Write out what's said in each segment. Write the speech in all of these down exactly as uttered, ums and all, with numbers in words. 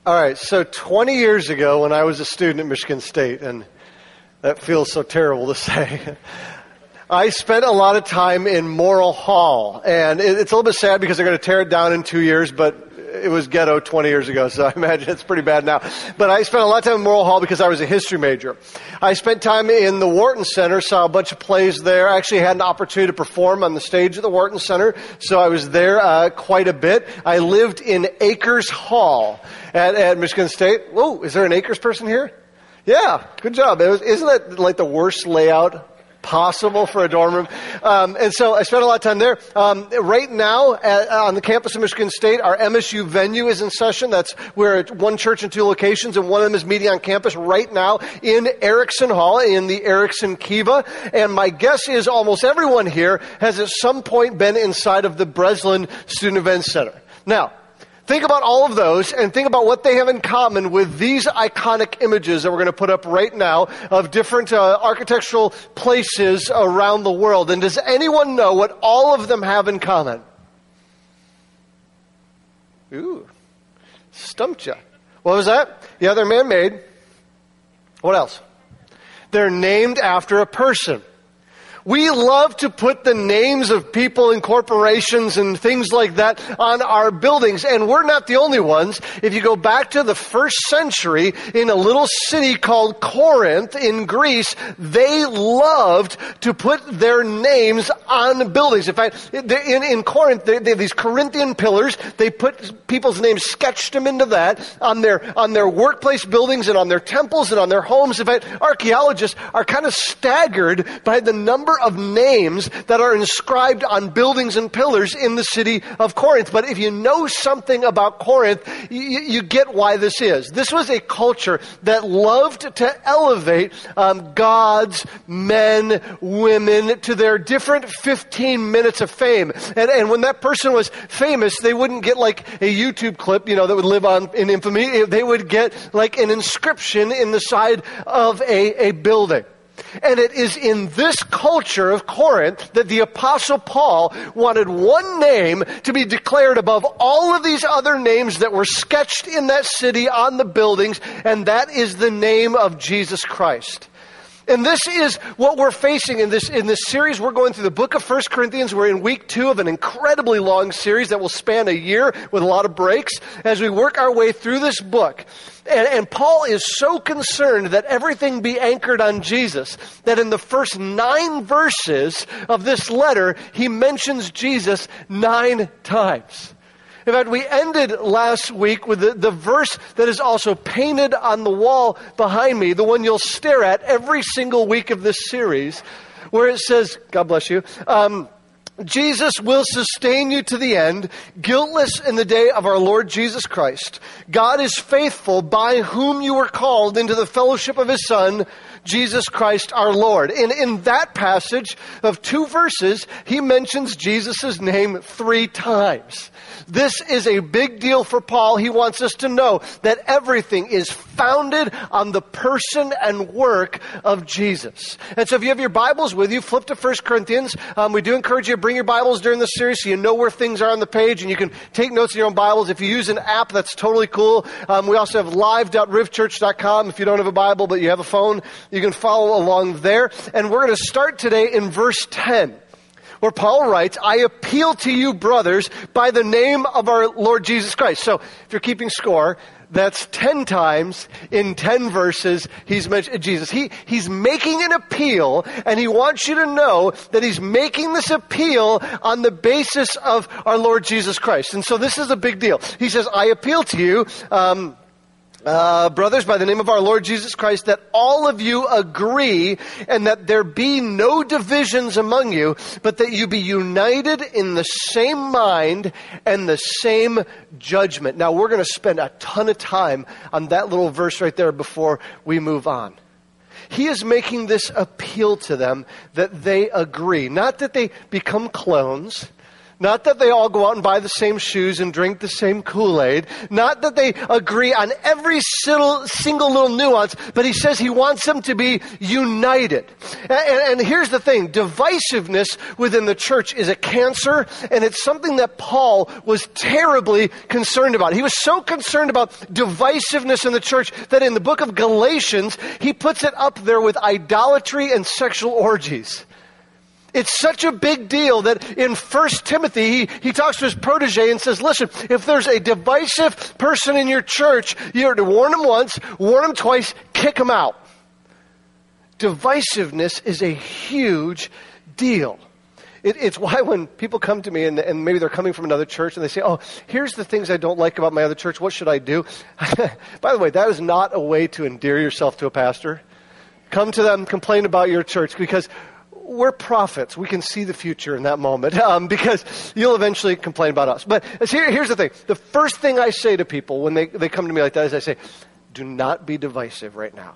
All right, so twenty years ago when I was a student at Michigan State, and that feels so terrible to say, I spent a lot of time in Morrill Hall. And it, it's a little bit sad because they're going to tear it down in two years, but it was ghetto twenty years ago, so I imagine it's pretty bad now. But I spent a lot of time in Morrill Hall because I was a history major. I spent time in the Wharton Center, saw a bunch of plays there. I actually had an opportunity to perform on the stage at the Wharton Center, so I was there uh, quite a bit. I lived in Akers Hall at, at Michigan State. Whoa, is there an Akers person here? Yeah, good job. It was, isn't that like the worst layout possible for a dorm room? Um, and so I spent a lot of time there. Um, right now, at, on the campus of Michigan State, our M S U venue is in session. That's we're at one church in two locations, and one of them is meeting on campus right now in Erickson Hall, in the Erickson Kiva. And my guess is almost everyone here has at some point been inside of the Breslin Student Events Center. Now, think about all of those and think about what they have in common with these iconic images that we're going to put up right now of different uh, architectural places around the world. And does anyone know what all of them have in common? Ooh, stumped you. What was that? Yeah, they're man-made. What else? They're named after a person. We love to put the names of people and corporations and things like that on our buildings, and we're not the only ones. If you go back to the first century in a little city called Corinth in Greece, they loved to put their names on buildings. In fact, in, in Corinth, they, they have these Corinthian pillars. They put people's names, sketched them into that on their, on their workplace buildings and on their temples and on their homes. In fact, archaeologists are kind of staggered by the number of names that are inscribed on buildings and pillars in the city of Corinth. But if you know something about Corinth, you, you get why this is. This was a culture that loved to elevate um, gods, men, women to their different fifteen minutes of fame. And, and when that person was famous, they wouldn't get like a YouTube clip, you know, that would live on in infamy. They would get like an inscription in the side of a, a building. And it is in this culture of Corinth that the Apostle Paul wanted one name to be declared above all of these other names that were sketched in that city on the buildings, and that is the name of Jesus Christ. And this is what we're facing in this in this series. We're going through the book of First Corinthians. We're in week two of an incredibly long series that will span a year with a lot of breaks as we work our way through this book. And, and Paul is so concerned that everything be anchored on Jesus that in the first nine verses of this letter, he mentions Jesus nine times. In fact, we ended last week with the, the verse that is also painted on the wall behind me, the one you'll stare at every single week of this series, where it says, God bless you, um, Jesus will sustain you to the end, guiltless in the day of our Lord Jesus Christ. God is faithful, by whom you were called into the fellowship of his Son, Jesus Christ our Lord. And in that passage of two verses, he mentions Jesus' name three times. This is a big deal for Paul. He wants us to know that everything is founded on the person and work of Jesus. And so if you have your Bibles with you, flip to First Corinthians. Um, we do encourage you to bring your Bibles during this series so you know where things are on the page and you can take notes in your own Bibles. If you use an app, that's totally cool. Um, we also have live dot riv church dot com. If you don't have a Bible but you have a phone, you can follow along there. And we're going to start today in verse ten. Where Paul writes, I appeal to you, brothers, by the name of our Lord Jesus Christ. So if you're keeping score, that's ten times in ten verses he's mentioned Jesus. He, he's making an appeal, and he wants you to know that he's making this appeal on the basis of our Lord Jesus Christ. And so this is a big deal. He says, I appeal to you, um, Uh, brothers, by the name of our Lord Jesus Christ, that all of you agree and that there be no divisions among you, but that you be united in the same mind and the same judgment. Now, we're going to spend a ton of time on that little verse right there before we move on. He is making this appeal to them that they agree, not that they become clones, Not that they all go out and buy the same shoes and drink the same Kool-Aid. Not that they agree on every single, single little nuance, but he says he wants them to be united. And, and here's the thing, divisiveness within the church is a cancer, and it's something that Paul was terribly concerned about. He was so concerned about divisiveness in the church that in the book of Galatians, he puts it up there with idolatry and sexual orgies. It's such a big deal that in First Timothy, he, he talks to his protege and says, listen, if there's a divisive person in your church, you have to warn them once, warn them twice, kick them out. Divisiveness is a huge deal. It, it's why when people come to me and, and maybe they're coming from another church and they say, oh, here's the things I don't like about my other church, what should I do? By the way, that is not a way to endear yourself to a pastor. Come to them, complain about your church, because we're prophets. We can see the future in that moment um, because you'll eventually complain about us. But here, here's the thing. The first thing I say to people when they, they come to me like that is I say, do not be divisive right now.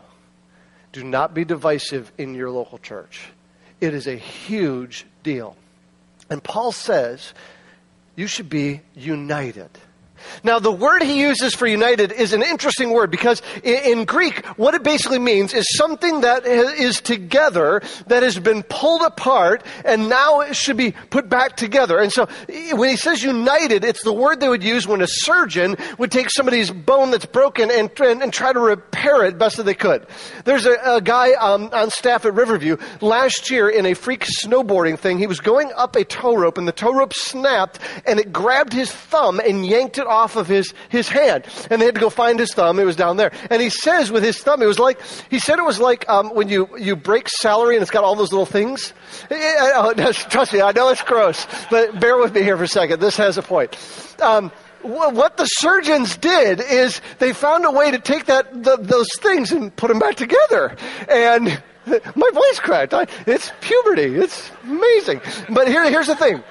Do not be divisive in your local church. It is a huge deal. And Paul says you should be united. Now, the word he uses for united is an interesting word because in, in Greek, what it basically means is something that is together, that has been pulled apart, and now it should be put back together. And so when he says united, it's the word they would use when a surgeon would take somebody's bone that's broken and, and, and try to repair it best that they could. There's a, a guy um, on staff at Riverview last year in a freak snowboarding thing. He was going up a tow rope, and the tow rope snapped, and it grabbed his thumb and yanked it off of his, his hand. And they had to go find his thumb. It was down there. And he says with his thumb, it was like, he said it was like um, when you, you break celery and it's got all those little things. Oh, trust me, I know it's gross, but bear with me here for a second. This has a point. Um, what the surgeons did is they found a way to take that the, those things and put them back together. And my voice cracked. I, it's puberty. It's amazing. But here, here's the thing.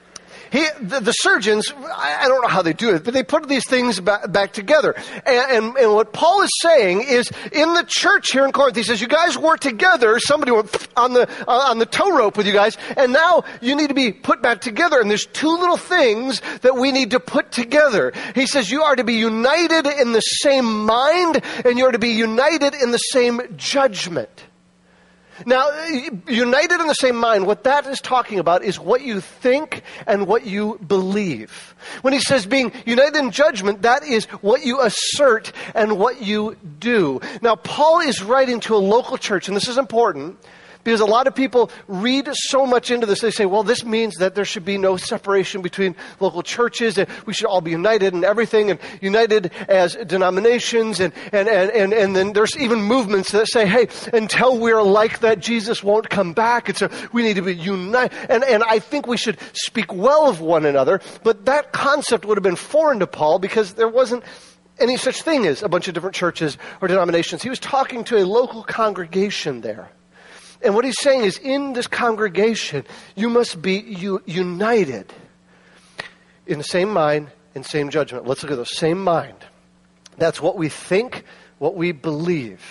He, the, the surgeons, I, I don't know how they do it, but they put these things back, back together. And, and, and what Paul is saying is, in the church here in Corinth, he says, you guys work together. Somebody went on the uh, on the tow rope with you guys, and now you need to be put back together. And there's two little things that we need to put together. He says, you are to be united in the same mind, and you are to be united in the same judgment. Now, united in the same mind, what that is talking about is what you think and what you believe. When he says being united in judgment, that is what you assert and what you do. Now, Paul is writing to a local church, and this is important, because a lot of people read so much into this. They say, well, this means that there should be no separation between local churches, and we should all be united in everything, and united as denominations, and, and, and, and, and then there's even movements that say, hey, until we're like that, Jesus won't come back, and so we need to be united. And, and I think we should speak well of one another, but that concept would have been foreign to Paul because there wasn't any such thing as a bunch of different churches or denominations. He was talking to a local congregation there. And what he's saying is, in this congregation, you must be u- united in the same mind and same judgment. Let's look at the same mind. That's what we think, what we believe.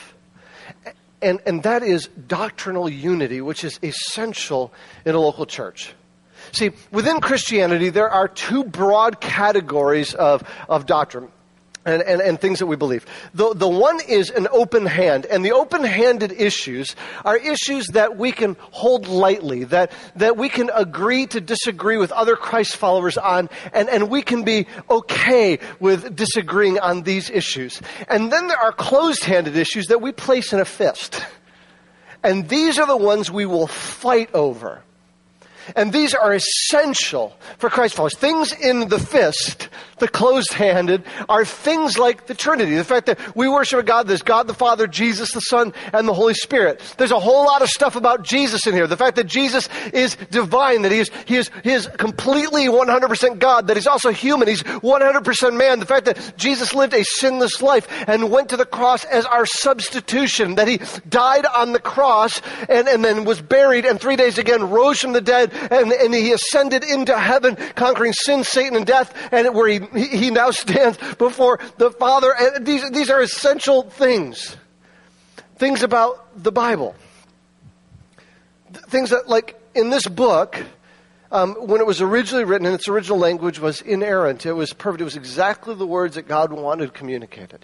And, and that is doctrinal unity, which is essential in a local church. See, within Christianity, there are two broad categories of, of doctrine. And, and, and things that we believe. The, the one is an open hand, and the open-handed issues are issues that we can hold lightly, that, that we can agree to disagree with other Christ followers on, and, and we can be okay with disagreeing on these issues. And then there are closed-handed issues that we place in a fist. And these are the ones we will fight over. And these are essential for Christ followers. Things in the fist, the closed-handed, are things like the Trinity. The fact that we worship a God, there's God the Father, Jesus the Son, and the Holy Spirit. There's a whole lot of stuff about Jesus in here. The fact that Jesus is divine, that he is, he is, he is completely one hundred percent God, that he's also human, he's one hundred percent man. The fact that Jesus lived a sinless life and went to the cross as our substitution, that he died on the cross and, and then was buried and three days again rose from the dead. And, and he ascended into heaven, conquering sin, Satan, and death, and where he, he now stands before the Father. And these, these are essential things. Things about the Bible. Things that, like, in this book, Um, when it was originally written, and its original language was inerrant, it was perfect. It was exactly the words that God wanted communicated.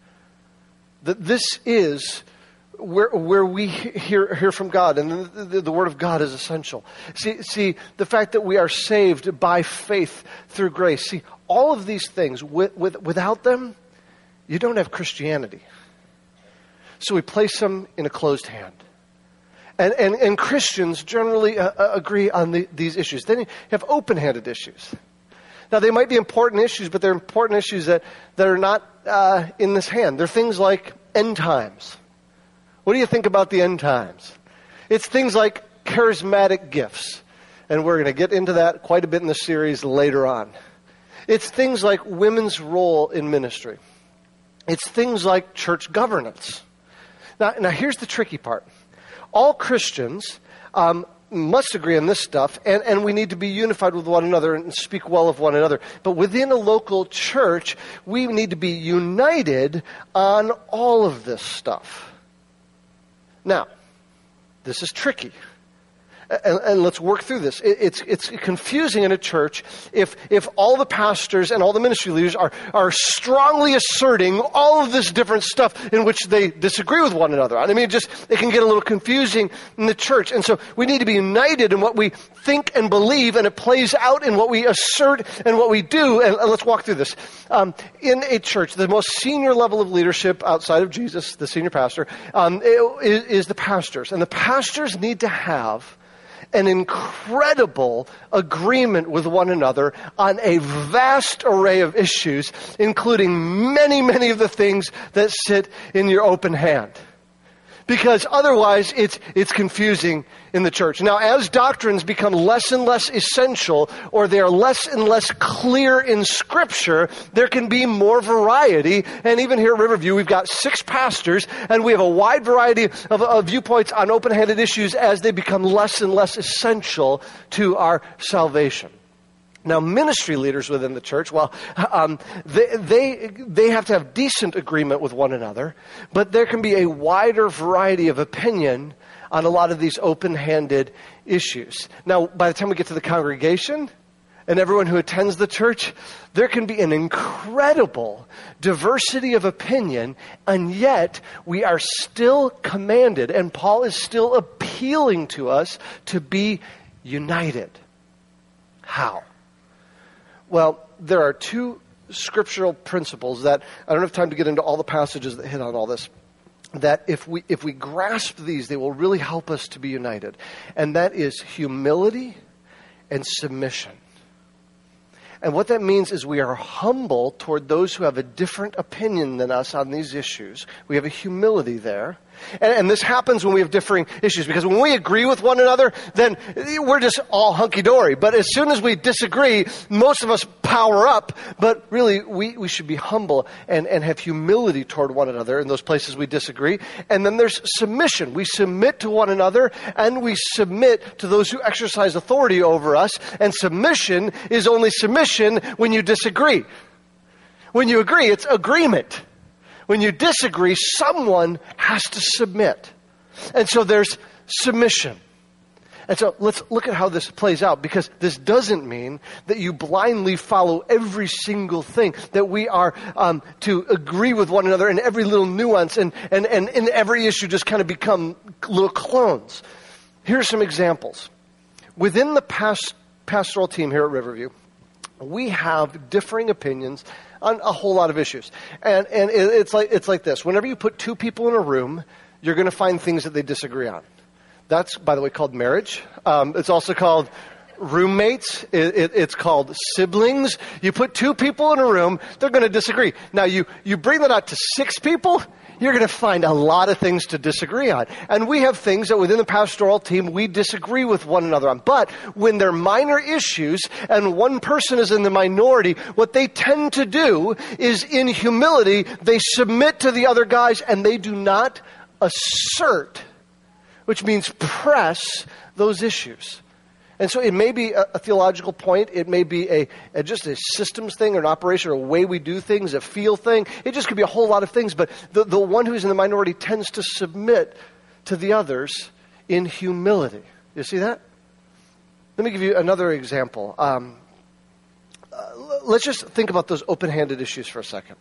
That this is where where we hear hear from God, and the, the, the Word of God is essential. See, see, the fact that we are saved by faith through grace. See, all of these things, with, with, without them, you don't have Christianity. So we place them in a closed hand. And, and, and Christians generally uh, uh, agree on the, these issues. Then you have open-handed issues. Now, they might be important issues, but they're important issues that, that are not uh, in this hand. They're things like end times. What do you think about the end times? It's things like charismatic gifts. And we're going to get into that quite a bit in the series later on. It's things like women's role in ministry. It's things like church governance. Now, now here's the tricky part. All Christians um, must agree on this stuff, and, and we need to be unified with one another and speak well of one another. But within a local church, we need to be united on all of this stuff. Now, this is tricky. And, and let's work through this. It, it's it's confusing in a church if if all the pastors and all the ministry leaders are, are strongly asserting all of this different stuff in which they disagree with one another. I mean, it just it can get a little confusing in the church. And so we need to be united in what we think and believe, and it plays out in what we assert and what we do. And, and let's walk through this. Um, in a church, the most senior level of leadership outside of Jesus, the senior pastor, um, is, is the pastors. And the pastors need to have an incredible agreement with one another on a vast array of issues, including many, many of the things that sit in your open hand. Because otherwise, it's it's confusing in the church. Now, as doctrines become less and less essential, or they are less and less clear in Scripture, there can be more variety. And even here at Riverview, we've got six pastors, and we have a wide variety of, of viewpoints on open-handed issues as they become less and less essential to our salvation. Now, ministry leaders within the church, well, um, they, they they have to have decent agreement with one another, but there can be a wider variety of opinion on a lot of these open-handed issues. Now, by the time we get to the congregation and everyone who attends the church, there can be an incredible diversity of opinion, and yet we are still commanded, and Paul is still appealing to us to be united. How? Well, there are two scriptural principles that, I don't have time to get into all the passages that hit on all this, that if we if we grasp these, they will really help us to be united. And that is humility and submission. And what that means is we are humble toward those who have a different opinion than us on these issues. We have a humility there. And, and this happens when we have differing issues, because when we agree with one another, then we're just all hunky-dory. But as soon as we disagree, most of us power up. But really, we, we should be humble and, and have humility toward one another in those places we disagree. And then there's submission. We submit to one another, and we submit to those who exercise authority over us. And submission is only submission when you disagree. When you agree, it's agreement. When you disagree, someone has to submit. And so there's submission. And so let's look at how this plays out, because this doesn't mean that you blindly follow every single thing, that we are um, to agree with one another in every little nuance, and, and, and in every issue just kind of become little clones. Here are some examples. Within the past, pastoral team here at Riverview, we have differing opinions on a whole lot of issues. And and it, it's like it's like this. Whenever you put two people in a room, you're going to find things that they disagree on. That's, by the way, called marriage. Um, it's also called roommates. It, it, it's called siblings. You put two people in a room, they're going to disagree. Now, you, you bring that out to six people, you're going to find a lot of things to disagree on. And we have things that within the pastoral team we disagree with one another on. But when they're minor issues and one person is in the minority, what they tend to do is, in humility, they submit to the other guys and they do not assert, which means press, those issues. And so it may be a, a theological point. It may be a, a just a systems thing or an operation or a way we do things, a feel thing. It just could be a whole lot of things. But the, the one who's in the minority tends to submit to the others in humility. You see that? Let me give you another example. Um, uh, let's just think about those open-handed issues for a second.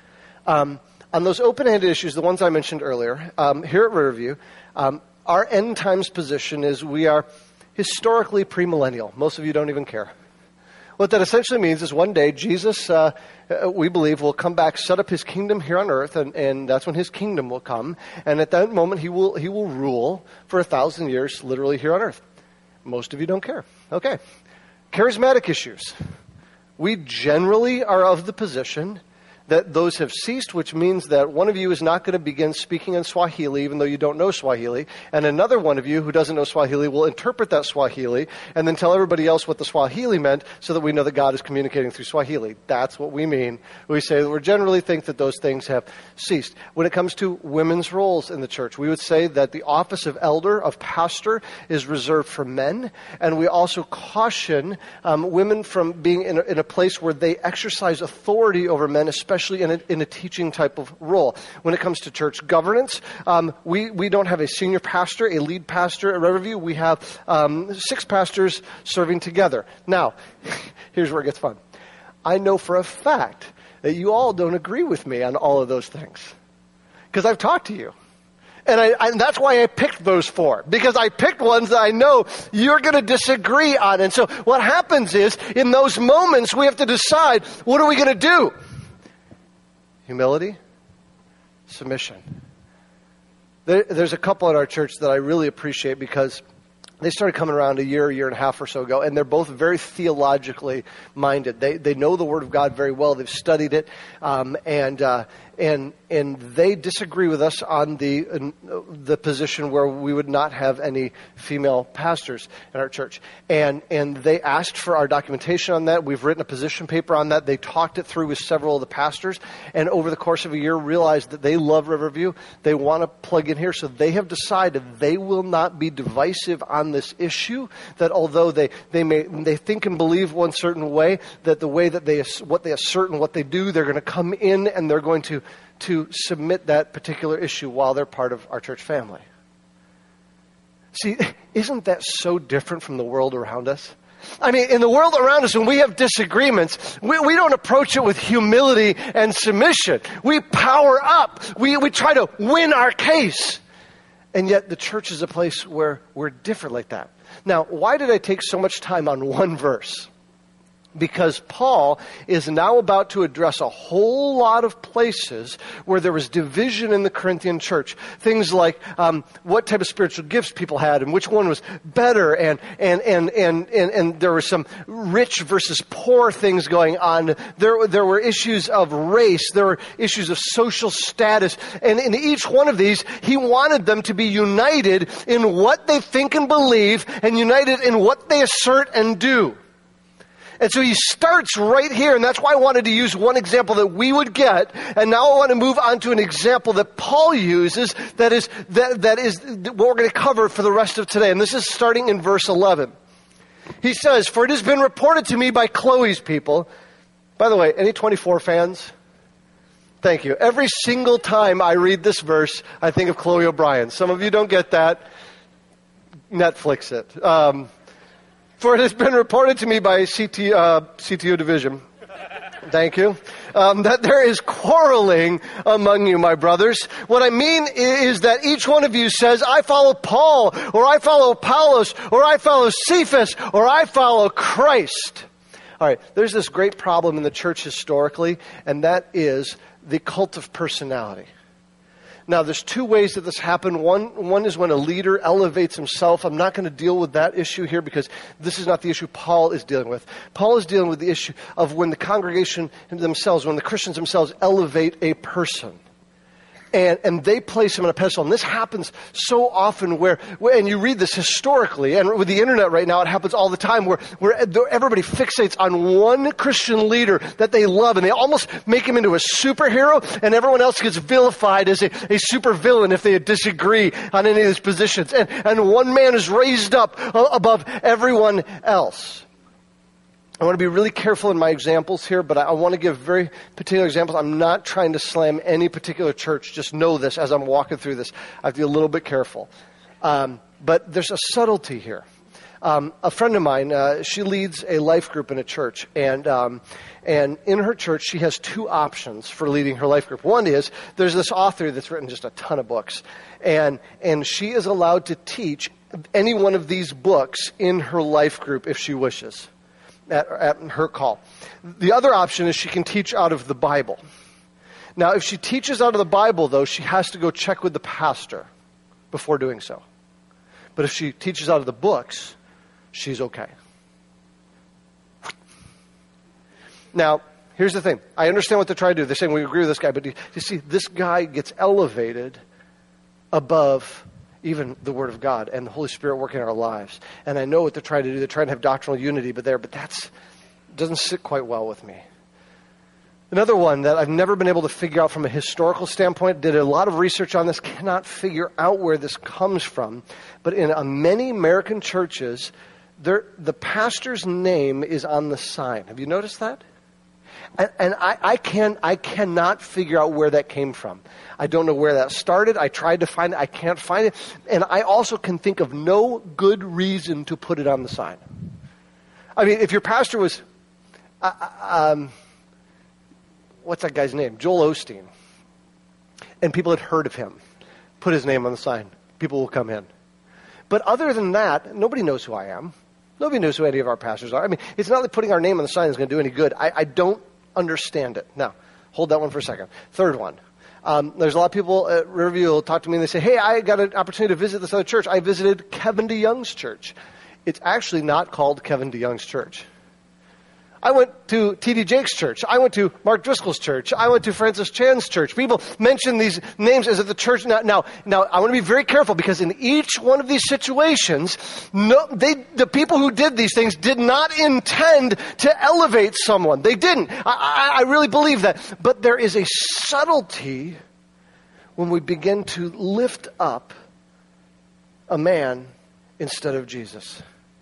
Um, on those open-handed issues, the ones I mentioned earlier, um, here at Riverview, um, our end times position is we are historically premillennial. Most of you don't even care. What that essentially means is one day Jesus, uh, we believe, will come back, set up his kingdom here on earth, and, and that's when his kingdom will come. And at that moment, he will he will rule for a thousand years, literally here on earth. Most of you don't care. Okay. Charismatic issues. We generally are of the position that those have ceased, which means that one of you is not going to begin speaking in Swahili, even though you don't know Swahili, and another one of you who doesn't know Swahili will interpret that Swahili and then tell everybody else what the Swahili meant so that we know that God is communicating through Swahili. That's what we mean. We say that we generally think that those things have ceased. When it comes to women's roles in the church, we would say that the office of elder, of pastor, is reserved for men, and we also caution um, women from being in a, in a place where they exercise authority over men, especially Especially in a, in a teaching type of role. When it comes to church governance, um, we, we don't have a senior pastor, a lead pastor at Riverview. We have um, six pastors serving together. Now, here's where it gets fun. I know for a fact that you all don't agree with me on all of those things because I've talked to you. And, I, and that's why I picked those four, because I picked ones that I know you're going to disagree on. And so what happens is, in those moments, we have to decide, what are we going to do? Humility, submission. There, there's a couple in our church that I really appreciate because they started coming around a year, year and a half or so ago, and they're both very theologically minded. They they know the Word of God very well. They've studied it, um, and uh, and and they disagree with us on the uh, the position where we would not have any female pastors in our church. And and they asked for our documentation on that. We've written a position paper on that. They talked it through with several of the pastors, and over the course of a year realized that they love Riverview. They want to plug in here, so they have decided they will not be divisive on this issue. That although they they may they think and believe one certain way, that the way that they what they assert and what they do, they're going to come in and they're going to to submit that particular issue while they're part of our church family. See, isn't that so different from the world around us? I mean, in the world around us, when we have disagreements, we, we don't approach it with humility and submission. We power up. We, we try to win our case. And yet the church is a place where we're different like that. Now, why did I take so much time on one verse? Because Paul is now about to address a whole lot of places where there was division in the Corinthian church. Things like um, what type of spiritual gifts people had and which one was better. And, and, and, and, and, and there were some rich versus poor things going on. There, there were issues of race. There were issues of social status. And in each one of these, he wanted them to be united in what they think and believe and united in what they assert and do. And so he starts right here, and that's why I wanted to use one example that we would get, and now I want to move on to an example that Paul uses that is that, that is what we're going to cover for the rest of today. And this is starting in verse eleven. He says, "For it has been reported to me by Chloe's people." By the way, any twenty-four fans? Thank you. Every single time I read this verse, I think of Chloe O'Brien. Some of you don't get that. Netflix it. Um For it has been reported to me by C T, uh, C T O division, thank you, um, that there is quarreling among you, my brothers. What I mean is that each one of you says, I follow Paul, or I follow Apollos, or I follow Cephas, or I follow Christ. All right, there's this great problem in the church historically, and that is the cult of personality. Now, there's two ways that this happened. One, one is when a leader elevates himself. I'm not going to deal with that issue here because this is not the issue Paul is dealing with. Paul is dealing with the issue of when the congregation themselves, when the Christians themselves elevate a person. And, and they place him on a pedestal. And this happens so often where, and you read this historically, and with the internet right now, it happens all the time where, where everybody fixates on one Christian leader that they love, and they almost make him into a superhero, and everyone else gets vilified as a, a super villain if they disagree on any of these positions. And, and one man is raised up above everyone else. I want to be really careful in my examples here, but I want to give very particular examples. I'm not trying to slam any particular church. Just know this as I'm walking through this. I have to be a little bit careful. Um, but there's a subtlety here. Um, a friend of mine, uh, she leads a life group in a church, and um, and in her church, she has two options for leading her life group. One is, there's this author that's written just a ton of books, and and she is allowed to teach any one of these books in her life group if she wishes, at, at her call. The other option is she can teach out of the Bible. Now, if she teaches out of the Bible, though, she has to go check with the pastor before doing so. But if she teaches out of the books, she's okay. Now, here's the thing. I understand what they're trying to do. They're saying we agree with this guy, but you, you see, this guy gets elevated above even the Word of God and the Holy Spirit working in our lives. And I know what they're trying to do. They're trying to have doctrinal unity, but there, but that's doesn't sit quite well with me. Another one that I've never been able to figure out from a historical standpoint, did a lot of research on this, cannot figure out where this comes from. But in uh, many American churches, there, the pastor's name is on the sign. Have you noticed that? And, and I, I, can, I cannot figure out where that came from. I don't know where that started. I tried to find it. I can't find it. And I also can think of no good reason to put it on the sign. I mean, if your pastor was... Uh, um, what's that guy's name? Joel Osteen. And people had heard of him. Put his name on the sign. People will come in. But other than that, nobody knows who I am. Nobody knows who any of our pastors are. I mean, it's not that putting our name on the sign is going to do any good. I, I don't understand it. Now, hold that one for a second. Third one. Um, there's a lot of people at Riverview who will talk to me and they say, hey, I got an opportunity to visit this other church. I visited Kevin DeYoung's church. It's actually not called Kevin DeYoung's church. I went to T D Jake's church. I went to Mark Driscoll's church. I went to Francis Chan's church. People mention these names as if the church... Now, now, now I want to be very careful because in each one of these situations, no, they, the people who did these things did not intend to elevate someone. They didn't. I, I, I really believe that. But there is a subtlety when we begin to lift up a man instead of Jesus.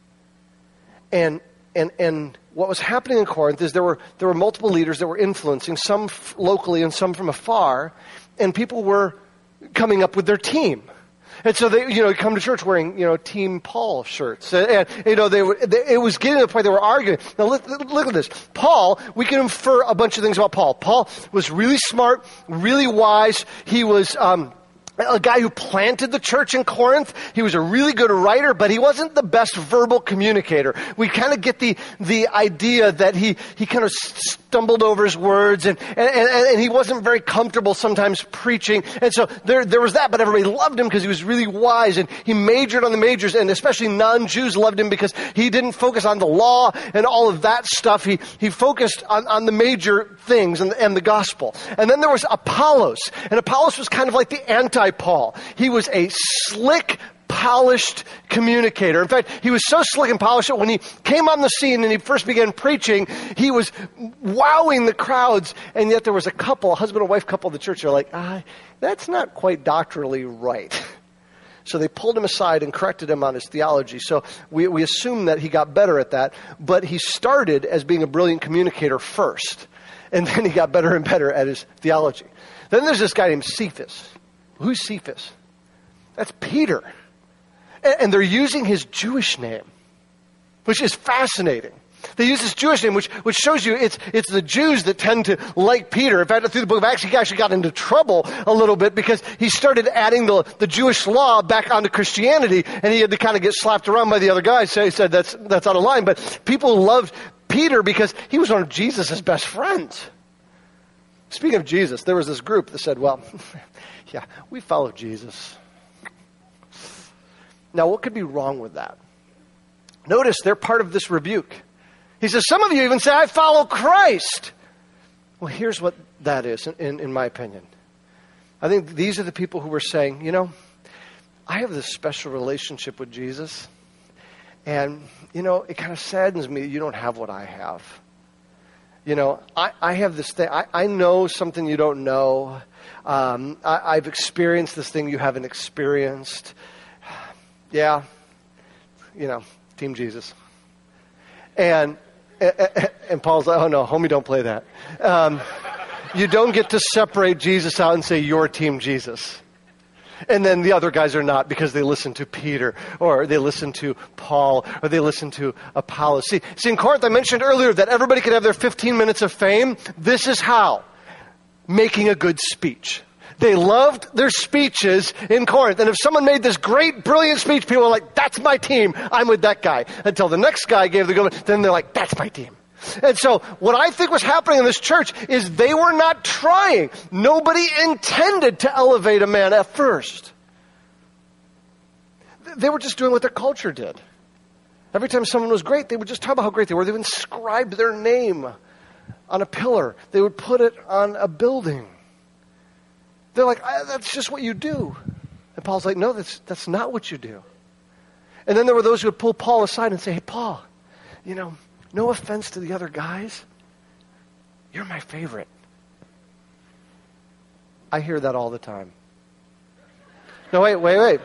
And... And and what was happening in Corinth is there were there were multiple leaders that were influencing, some f- locally and some from afar, and people were coming up with their team. And so they, you know, come to church wearing, you know, Team Paul shirts, and, and you know, they were. They, it was getting to the point they were arguing. Now look, look at this. Paul. We can infer a bunch of things about Paul. Paul was really smart, really wise. He was. Um, A guy who planted the church in Corinth. He was a really good writer, but he wasn't the best verbal communicator. We kind of get the the idea that he, he kind of stumbled over his words, and, and, and, and he wasn't very comfortable sometimes preaching. And so there there was that, but everybody loved him because he was really wise, and he majored on the majors, and especially non-Jews loved him because he didn't focus on the law and all of that stuff. He he focused on, on the major things and, and the gospel. And then there was Apollos, and Apollos was kind of like the anti Paul. He was a slick, polished communicator. In fact, he was so slick and polished that when he came on the scene and he first began preaching, he was wowing the crowds. And yet there was a couple, a husband and wife couple in the church. They're like, ah, that's not quite doctrinally right. So they pulled him aside and corrected him on his theology. So we, we assume that he got better at that. But he started as being a brilliant communicator first. And then he got better and better at his theology. Then there's this guy named Cephas. Who's Cephas? That's Peter. And, and they're using his Jewish name, which is fascinating. They use this Jewish name, which, which shows you it's, it's the Jews that tend to like Peter. In fact, through the book of Acts, he actually got into trouble a little bit because he started adding the, the Jewish law back onto Christianity, and he had to kind of get slapped around by the other guys. So he said that's, that's out of line. But people loved Peter because he was one of Jesus' best friends. Speaking of Jesus, there was this group that said, well, yeah, we follow Jesus. Now, what could be wrong with that? Notice they're part of this rebuke. He says, some of you even say, I follow Christ. Well, here's what that is, in, in, in my opinion. I think these are the people who were saying, you know, I have this special relationship with Jesus. And, you know, it kind of saddens me that you don't have what I have. You know, I, I have this thing. I, I know something you don't know. Um, I, I've experienced this thing you haven't experienced. Yeah, you know, Team Jesus. And and, and Paul's like, oh no, homie, don't play that. Um, you don't get to separate Jesus out and say you're Team Jesus. And then the other guys are not because they listen to Peter or they listen to Paul or they listen to Apollos. See, see, in Corinth, I mentioned earlier that everybody could have their fifteen minutes of fame. This is how. Making a good speech. They loved their speeches in Corinth. And if someone made this great, brilliant speech, people were like, that's my team. I'm with that guy. Until the next guy gave the good one. Then they're like, that's my team. And so what I think was happening in this church is they were not trying. Nobody intended to elevate a man at first. They were just doing what their culture did. Every time someone was great, they would just talk about how great they were. They would inscribe their name on a pillar. They would put it on a building. They're like, that's just what you do. And Paul's like, no, that's that's not what you do. And then there were those who would pull Paul aside and say, hey, Paul, you know, no offense to the other guys, you're my favorite. I hear that all the time. No, wait, wait, wait.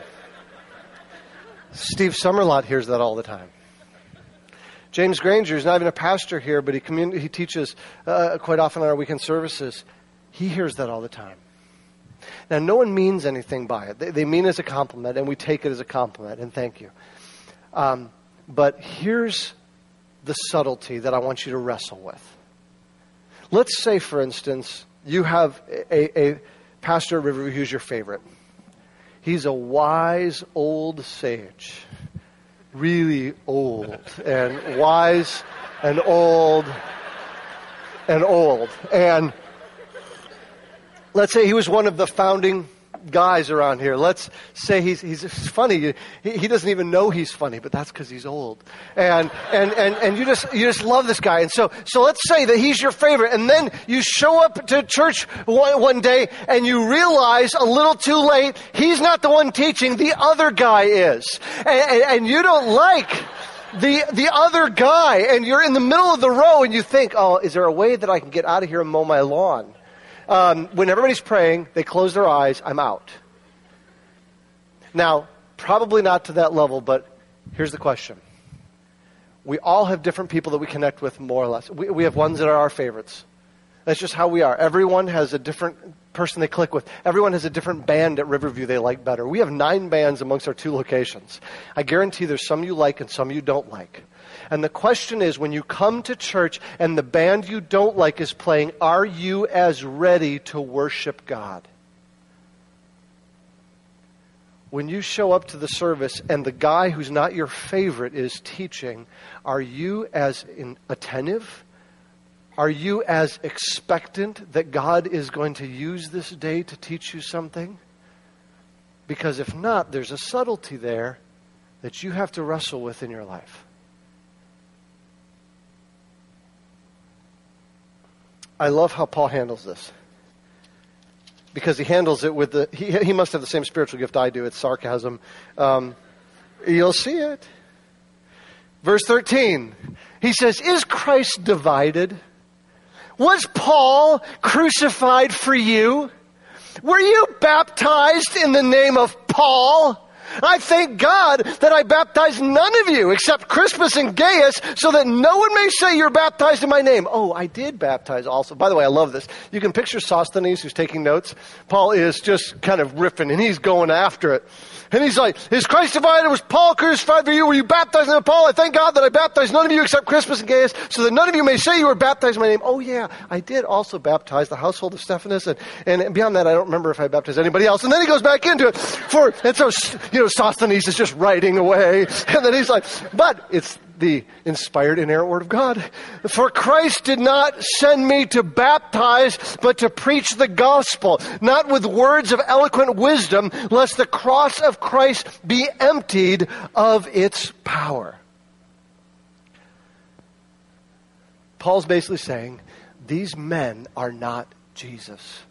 Steve Summerlot hears that all the time. James Granger is not even a pastor here, but he commun- he teaches uh, quite often on our weekend services. He hears that all the time. Now, no one means anything by it. They, they mean it as a compliment, and we take it as a compliment, and thank you. Um, but here's the subtlety that I want you to wrestle with. Let's say, for instance, you have a, a pastor at Riverview who's your favorite. He's a wise old sage, really old, and wise and old and old. And let's say he was one of the founding guys around here. Let's say he's he's funny. He, he doesn't even know he's funny, but that's because he's old. And and and and you just you just love this guy. And so so let's say that he's your favorite, and then you show up to church one, one day and you realize a little too late he's not the one teaching. The other guy is, and, and, and you don't like the the other guy, and you're in the middle of the row, and you think, oh, is there a way that I can get out of here and mow my lawn? Um, when everybody's praying, they close their eyes, I'm out. Now, probably not to that level, but here's the question. We all have different people that we connect with more or less. We, we have ones that are our favorites. That's just how we are. Everyone has a different person they click with. Everyone has a different band at Riverview they like better. We have nine bands amongst our two locations. I guarantee there's some you like and some you don't like. And the question is, when you come to church and the band you don't like is playing, are you as ready to worship God? When you show up to the service and the guy who's not your favorite is teaching, are you as in attentive? Are you as expectant that God is going to use this day to teach you something? Because if not, there's a subtlety there that you have to wrestle with in your life. I love how Paul handles this. Because he handles it with the, he, he must have the same spiritual gift I do. It's sarcasm. Um, you'll see it. Verse thirteen, he says, is Christ divided? Was Paul crucified for you? Were you baptized in the name of Paul? I thank God that I baptized none of you except Crispus and Gaius, so that no one may say you're baptized in my name. Oh, I did baptize also. By the way, I love this. You can picture Sosthenes, who's taking notes. Paul is just kind of riffing, and he's going after it. And he's like, is Christ divided? Was Paul crucified for you? Were you baptized in the name of Paul? I thank God that I baptized none of you except Crispus and Gaius, so that none of you may say you were baptized in my name. Oh yeah, I did also baptize the household of Stephanus, and, and beyond that, I don't remember if I baptized anybody else. And then he goes back into it. For and so, you know, Sosthenes is just writing away. And then he's like, but it's the inspired, inerrant word of God. For Christ did not send me to baptize, but to preach the gospel, not with words of eloquent wisdom, lest the cross of Christ be emptied of its power. Paul's basically saying, these men are not Jesus.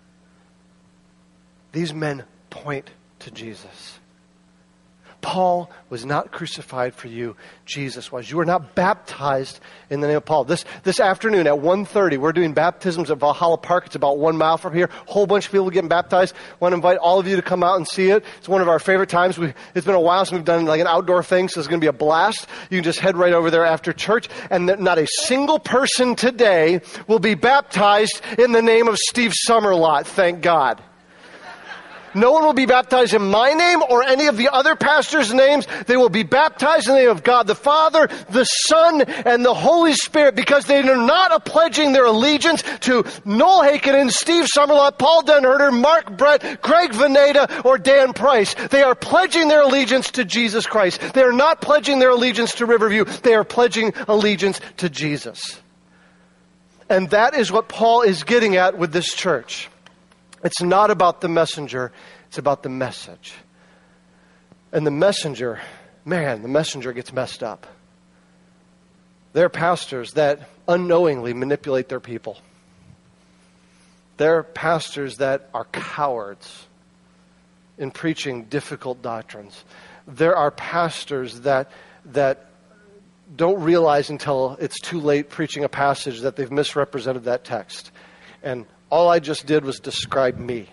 These men point to Jesus. Paul was not crucified for you. Jesus was. You were not baptized in the name of Paul. This this afternoon at one thirty, we're doing baptisms at Valhalla Park. It's about one mile from here. A whole bunch of people getting baptized. I want to invite all of you to come out and see it. It's one of our favorite times. We, it's been a while since we've done like an outdoor thing, so it's going to be a blast. You can just head right over there after church. And not a single person today will be baptized in the name of Steve Summerlot, thank God. No one will be baptized in my name or any of the other pastors' names. They will be baptized in the name of God the Father, the Son, and the Holy Spirit, because they are not pledging their allegiance to Noel Hakinen, Steve Summerlot, Paul Denherter, Mark Brett, Greg Veneta, or Dan Price. They are pledging their allegiance to Jesus Christ. They are not pledging their allegiance to Riverview. They are pledging allegiance to Jesus. And that is what Paul is getting at with this church. It's not about the messenger, it's about the message. And the messenger, man, the messenger gets messed up. They're pastors that unknowingly manipulate their people. They're pastors that are cowards in preaching difficult doctrines. There are pastors that that don't realize until it's too late preaching a passage that they've misrepresented that text. And all I just did was describe me.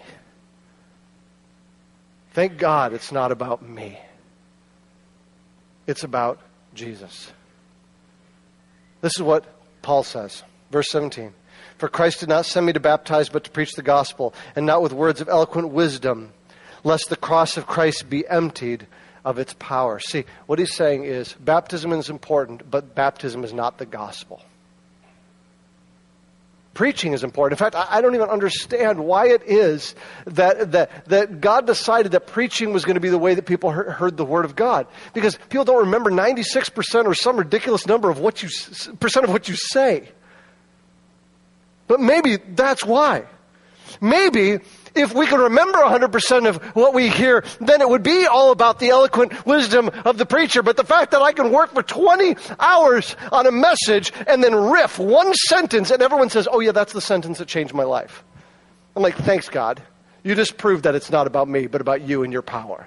Thank God it's not about me. It's about Jesus. This is what Paul says. Verse seventeen. For Christ did not send me to baptize, but to preach the gospel, and not with words of eloquent wisdom, lest the cross of Christ be emptied of its power. See, what he's saying is baptism is important, but baptism is not the gospel. Preaching is important. In fact, I don't even understand why it is that that that God decided that preaching was going to be the way that people heard, heard the word of God. Because people don't remember ninety-six percent or some ridiculous number of what you percent of what you say. But maybe that's why. Maybe if we could remember one hundred percent of what we hear, then it would be all about the eloquent wisdom of the preacher. But the fact that I can work for twenty hours on a message and then riff one sentence and everyone says, oh yeah, that's the sentence that changed my life. I'm like, thanks God. You just proved that it's not about me, but about you and your power.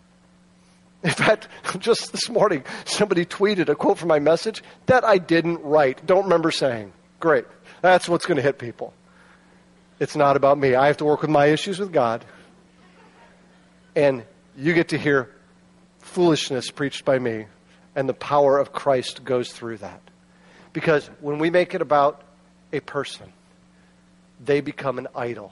In fact, just this morning, somebody tweeted a quote from my message that I didn't write. Don't remember saying. Great. That's what's going to hit people. It's not about me. I have to work with my issues with God. And you get to hear foolishness preached by me. And the power of Christ goes through that. Because when we make it about a person, they become an idol.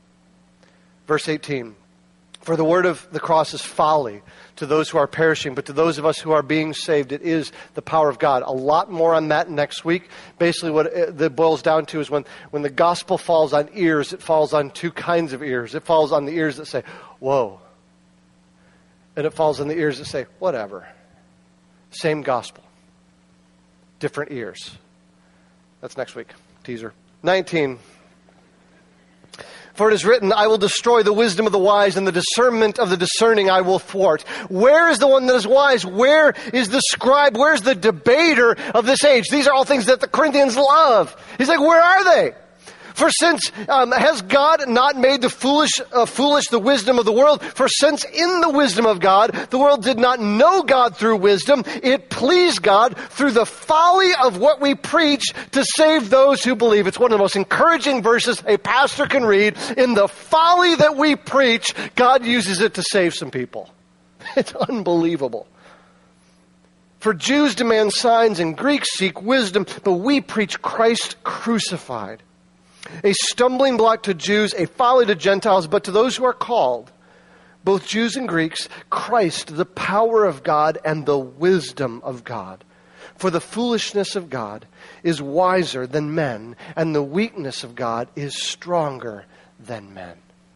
Verse eighteen. For the word of the cross is folly to those who are perishing, but to those of us who are being saved, it is the power of God. A lot more on that next week. Basically what it boils down to is when, when the gospel falls on ears, it falls on two kinds of ears. It falls on the ears that say, whoa. And it falls on the ears that say, whatever. Same gospel. Different ears. That's next week. Teaser. nineteen. For it is written, I will destroy the wisdom of the wise, and the discernment of the discerning I will thwart. Where is the one that is wise? Where is the scribe? Where's the debater of this age? These are all things that the Corinthians love. He's like, where are they? For since, um, has God not made the foolish, uh, foolish the wisdom of the world? For since in the wisdom of God, the world did not know God through wisdom, it pleased God through the folly of what we preach to save those who believe. It's one of the most encouraging verses a pastor can read. In the folly that we preach, God uses it to save some people. It's unbelievable. For Jews demand signs and Greeks seek wisdom, but we preach Christ crucified. A stumbling block to Jews, a folly to Gentiles, but to those who are called, both Jews and Greeks, Christ, the power of God and the wisdom of God. For the foolishness of God is wiser than men, and the weakness of God is stronger than men.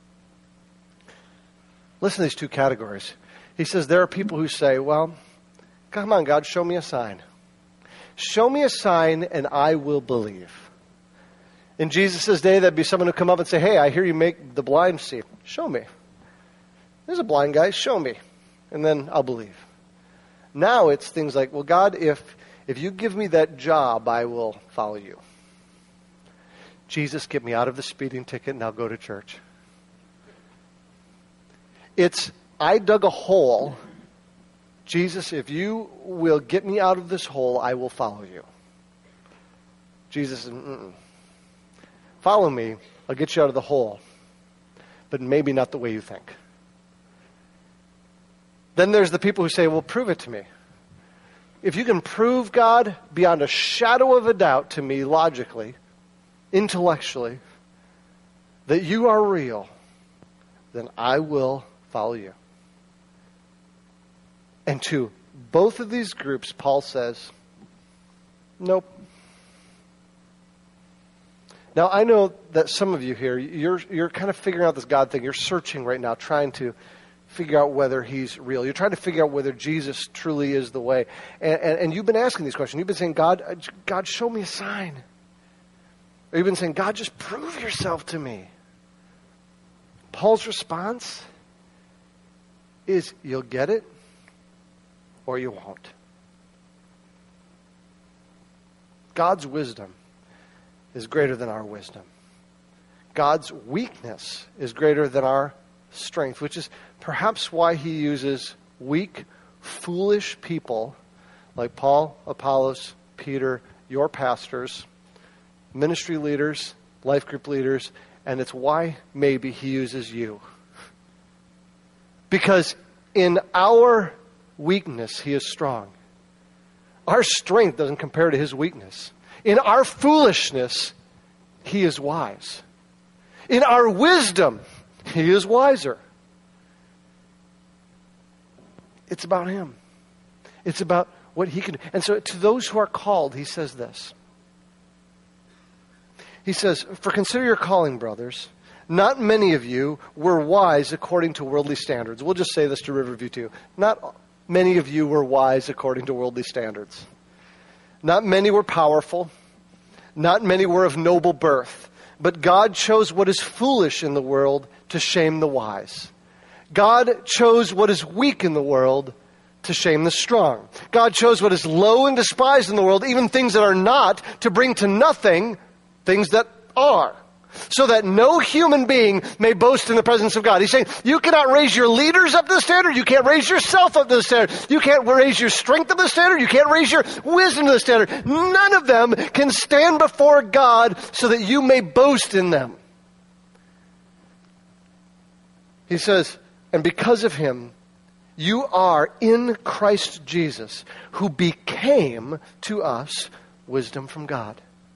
Listen to these two categories. He says there are people who say, well, come on, God, show me a sign. Show me a sign and I will believe. In Jesus' day, there'd be someone who come up and say, hey, I hear you make the blind see. Show me. There's a blind guy. Show me. And then I'll believe. Now it's things like, well, God, if if you give me that job, I will follow you. Jesus, get me out of the speeding ticket and I'll go to church. It's, I dug a hole. Jesus, if you will get me out of this hole, I will follow you. Jesus, mm-mm. Follow me, I'll get you out of the hole. But maybe not the way you think. Then there's the people who say, well, prove it to me. If you can prove, God, beyond a shadow of a doubt to me, logically, intellectually, that you are real, then I will follow you. And to both of these groups, Paul says, nope. Now, I know that some of you here, you're you're kind of figuring out this God thing. You're searching right now, trying to figure out whether he's real. You're trying to figure out whether Jesus truly is the way. And, and, and you've been asking these questions. You've been saying, God, God, show me a sign. Or you've been saying, God, just prove yourself to me. Paul's response is, you'll get it or you won't. God's wisdom is greater than our wisdom. God's weakness is greater than our strength, which is perhaps why he uses weak, foolish people like Paul, Apollos, Peter, your pastors, ministry leaders, life group leaders, and it's why maybe he uses you. Because in our weakness, he is strong. Our strength doesn't compare to his weakness. In our foolishness, he is wise. In our wisdom, he is wiser. It's about him. It's about what he can do. And so to those who are called, he says this. He says, for consider your calling, brothers. Not many of you were wise according to worldly standards. We'll just say this to Riverview too. Not many of you were wise according to worldly standards. Not many were powerful. Not many were of noble birth. But God chose what is foolish in the world to shame the wise. God chose what is weak in the world to shame the strong. God chose what is low and despised in the world, even things that are not, to bring to nothing things that are, so that no human being may boast in the presence of God. He's saying, you cannot raise your leaders up to the standard. You can't raise yourself up to the standard. You can't raise your strength up to the standard. You can't raise your wisdom to the standard. None of them can stand before God so that you may boast in them. He says, and because of him, you are in Christ Jesus, who became to us wisdom from God.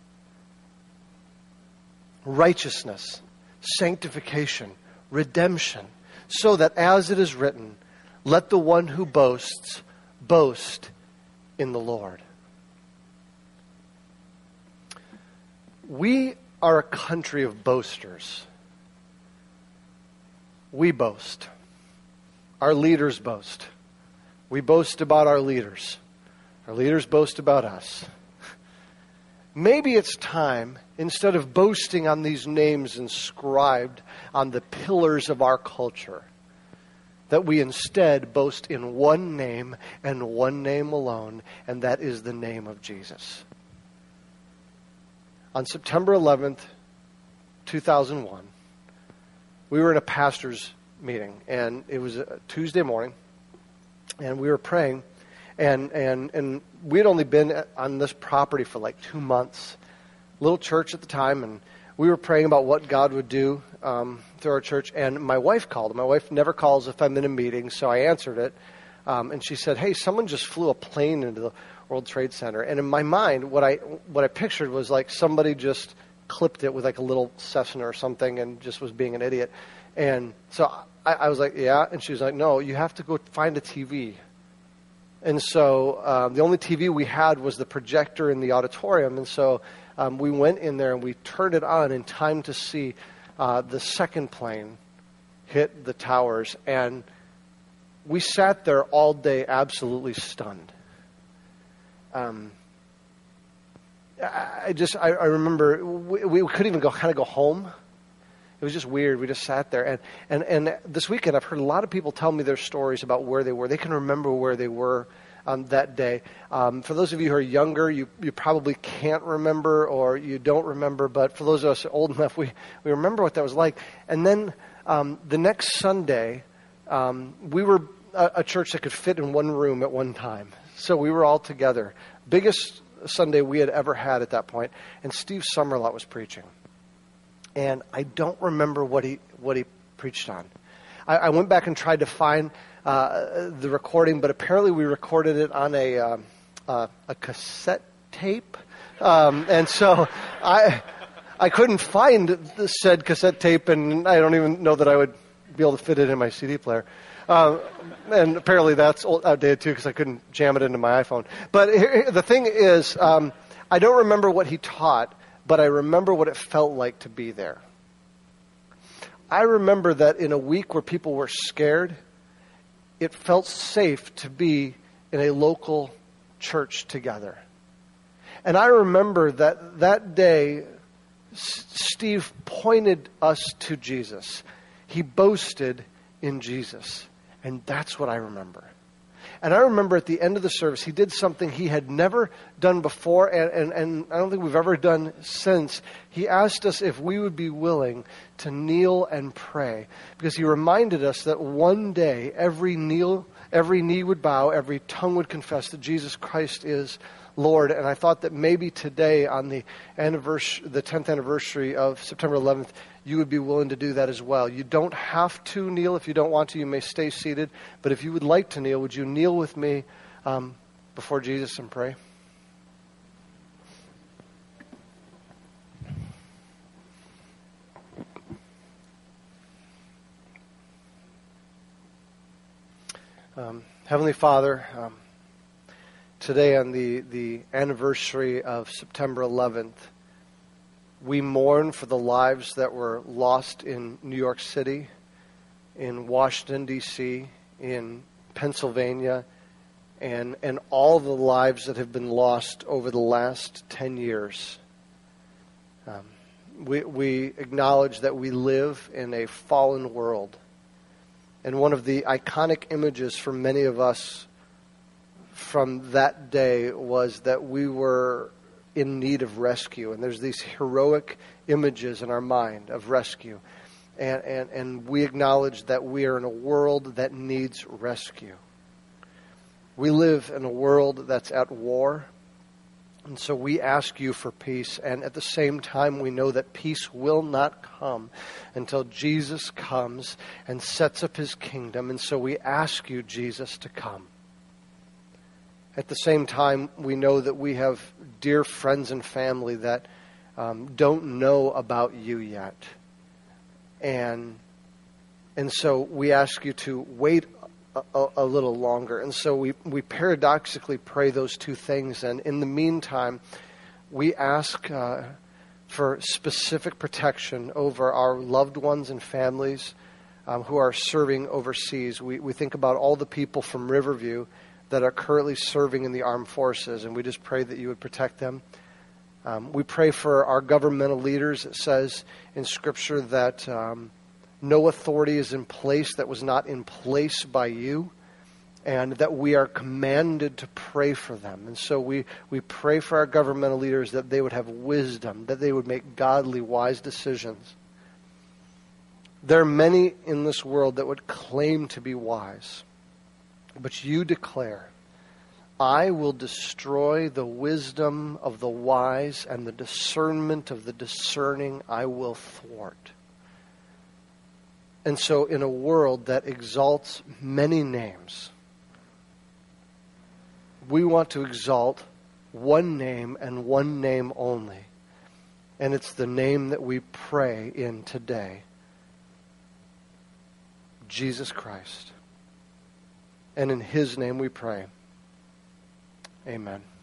Righteousness, sanctification, redemption, so that as it is written, let the one who boasts, boast in the Lord. We are a country of boasters. We boast. Our leaders boast. We boast about our leaders. Our leaders boast about us. Maybe it's time, instead of boasting on these names inscribed on the pillars of our culture, that we instead boast in one name and one name alone, and that is the name of Jesus. On September eleventh, two thousand one, we were in a pastor's meeting, and it was a Tuesday morning, and we were praying, and and and we had only been on this property for like two months, little church at the time, and we were praying about what God would do um, through our church, and my wife called. My wife never calls if I'm in a meeting, so I answered it, um, and she said, hey, someone just flew a plane into the World Trade Center, and in my mind, what I what I pictured was like somebody just clipped it with like a little Cessna or something and just was being an idiot. And so I, I was like, yeah. And she was like, no, you have to go find a T V. And so um, the only T V we had was the projector in the auditorium. And so um, we went in there and we turned it on in time to see uh, the second plane hit the towers. And we sat there all day absolutely stunned. Um, I just, I, I remember we, we couldn't even go kind of go home. It was just weird. We just sat there. And, and, and this weekend, I've heard a lot of people tell me their stories about where they were. They can remember where they were um, that day. Um, for those of you who are younger, you, you probably can't remember or you don't remember. But for those of us old enough, we, we remember what that was like. And then um, the next Sunday, um, we were a, a church that could fit in one room at one time. So we were all together. Biggest Sunday we had ever had at that point. And Steve Summerlot was preaching. And I don't remember what he what he preached on. I, I went back and tried to find uh, the recording, but apparently we recorded it on a uh, uh, a cassette tape, um, and so I I couldn't find the said cassette tape, and I don't even know that I would be able to fit it in my C D player. Um, and apparently that's old, outdated too because I couldn't jam it into my iPhone. But here, the thing is, um, I don't remember what he taught, but I remember what it felt like to be there. I remember that in a week where people were scared, it felt safe to be in a local church together. And I remember that that day, S- Steve pointed us to Jesus. He boasted in Jesus. And that's what I remember. And I remember at the end of the service, he did something he had never done before, and, and, and I don't think we've ever done since. He asked us if we would be willing to kneel and pray, because he reminded us that one day every kneel, every knee would bow, every tongue would confess that Jesus Christ is Lord. And I thought that maybe today, on the anniversary, the tenth anniversary of September eleventh, you would be willing to do that as well. You don't have to kneel if you don't want to. You may stay seated. But if you would like to kneel, would you kneel with me um, before Jesus and pray? Um, Heavenly Father, um, today on the, the anniversary of September eleventh, we mourn for the lives that were lost in New York City, in Washington, D C, in Pennsylvania, and, and all the lives that have been lost over the last ten years. Um, we, we acknowledge that we live in a fallen world. And one of the iconic images for many of us from that day was that we were in need of rescue. And there's these heroic images in our mind of rescue. And, and, and we acknowledge that we are in a world that needs rescue. We live in a world that's at war. And so we ask you for peace. And at the same time, we know that peace will not come until Jesus comes and sets up his kingdom. And so we ask you, Jesus, to come. At the same time, we know that we have dear friends and family that um, don't know about you yet. And and so we ask you to wait a, a, a little longer. And so we, we paradoxically pray those two things. And in the meantime, we ask uh, for specific protection over our loved ones and families um, who are serving overseas. We, we think about all the people from Riverview that are currently serving in the armed forces, and we just pray that you would protect them. Um, we pray for our governmental leaders. It says in Scripture that um, no authority is in place that was not in place by you, and that we are commanded to pray for them. And so we, we pray for our governmental leaders that they would have wisdom, that they would make godly, wise decisions. There are many in this world that would claim to be wise. But you declare, I will destroy the wisdom of the wise, and the discernment of the discerning I will thwart. And so in a world that exalts many names, we want to exalt one name and one name only. And it's the name that we pray in today. Jesus Christ. And in his name we pray. Amen.